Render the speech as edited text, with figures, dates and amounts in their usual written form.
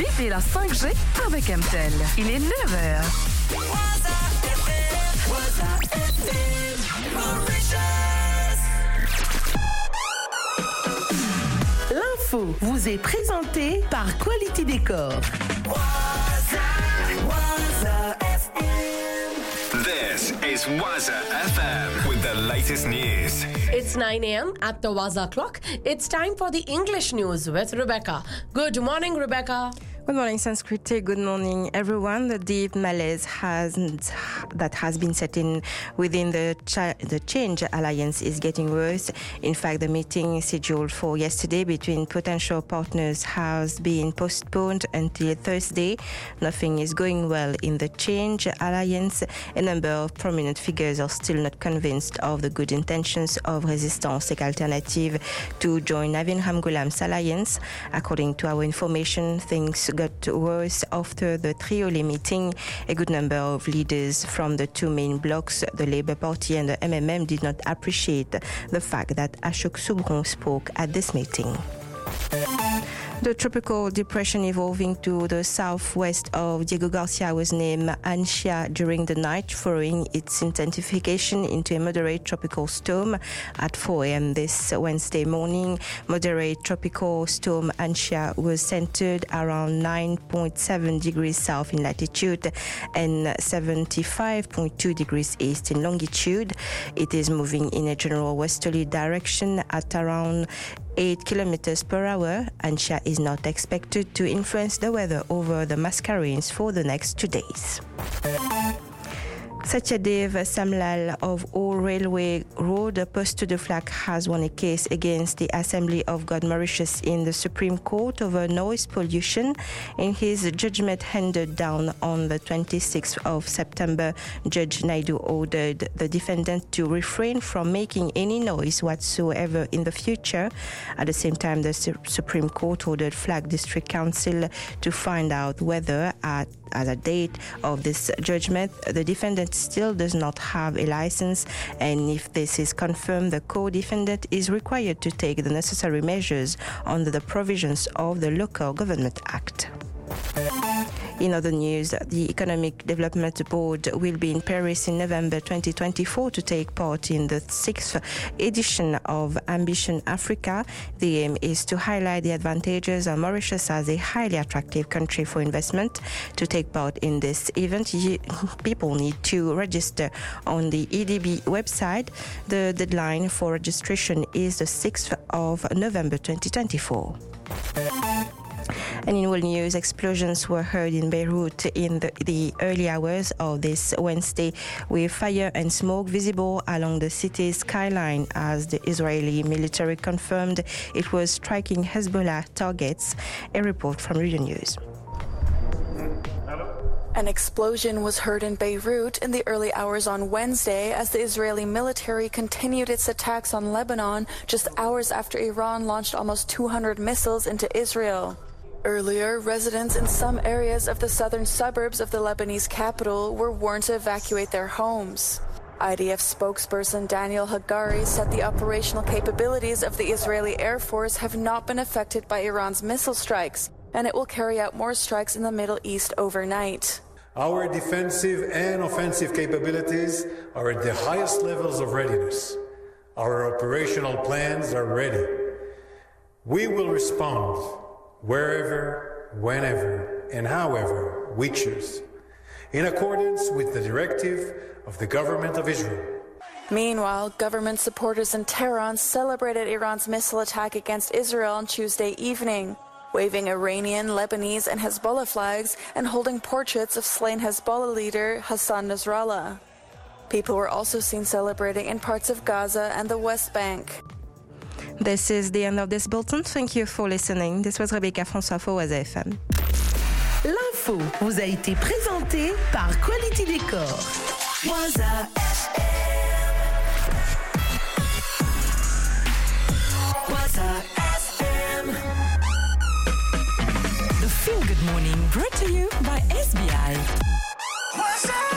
Vivez la 5G avec MTEL. Il est 9h. L'info vous est présentée par Quality Decor. This is Waza FM with the latest news. It's 9 a.m. at the Waza clock. It's time for the English news with Rebecca. Good morning, Rebecca. Good morning, Sanskriti. Good morning, everyone. The deep malaise that has been set in within the Change Alliance is getting worse. In fact, the meeting scheduled for yesterday between potential partners has been postponed until Thursday. Nothing is going well in the Change Alliance. A number of prominent figures are still not convinced of the good intentions of Resistance et Alternative to join Navin Ramgoolam's alliance. According to our information, things got worse after the Triole meeting. A good number of leaders from the two main blocs, the Labour Party and the MMM, did not appreciate the fact that Ashok Soubron spoke at this meeting. The tropical depression evolving to the southwest of Diego Garcia was named Anxia during the night, following its intensification into a moderate tropical storm at 4 a.m. this Wednesday morning. Moderate tropical storm Anxia was centered around 9.7 degrees south in latitude and 75.2 degrees east in longitude. It is moving in a general westerly direction at around 8 kilometers per hour. Anxia is not expected to influence the weather over the Mascarenes for the next 2 days. Satyadev Samlal of All Railway Road Poste de Flac has won a case against the Assembly of God Mauritius in the Supreme Court over noise pollution. In his judgment handed down on the 26th of September, Judge Naidu ordered the defendant to refrain from making any noise whatsoever in the future. At the same time, the Supreme Court ordered Flac District Council to find out whether at the date of this judgment, the defendant still does not have a license, and if this is confirmed, the co-defendant is required to take the necessary measures under the provisions of the Local Government Act. In other news, the Economic Development Board will be in Paris in November 2024 to take part in the 6th edition of Ambition Africa. The aim is to highlight the advantages of Mauritius as a highly attractive country for investment. To take part in this event, people need to register on the EDB website. The deadline for registration is the 6th of November 2024. And in world news, explosions were heard in Beirut in the early hours of this Wednesday, with fire and smoke visible along the city's skyline as the Israeli military confirmed it was striking Hezbollah targets. A report from Radio News. An explosion was heard in Beirut in the early hours on Wednesday as the Israeli military continued its attacks on Lebanon just hours after Iran launched almost 200 missiles into Israel. Earlier, residents in some areas of the southern suburbs of the Lebanese capital were warned to evacuate their homes. IDF spokesperson Daniel Hagari said the operational capabilities of the Israeli Air Force have not been affected by Iran's missile strikes, and it will carry out more strikes in the Middle East overnight. Our defensive and offensive capabilities are at the highest levels of readiness. Our operational plans are ready. We will respond wherever, whenever, and however we choose, in accordance with the directive of the government of Israel. Meanwhile, government supporters in Tehran celebrated Iran's missile attack against Israel on Tuesday evening, waving Iranian, Lebanese, and Hezbollah flags and holding portraits of slain Hezbollah leader Hassan Nasrallah. People were also seen celebrating in parts of Gaza and the West Bank. This is the end of this bulletin. Thank you for listening. This was Rebecca François for Waza FM. L'info vous a été présentée par Quality Decor. Waza FM. Waza FM. The Feel Good Morning brought to you by SBI. Waza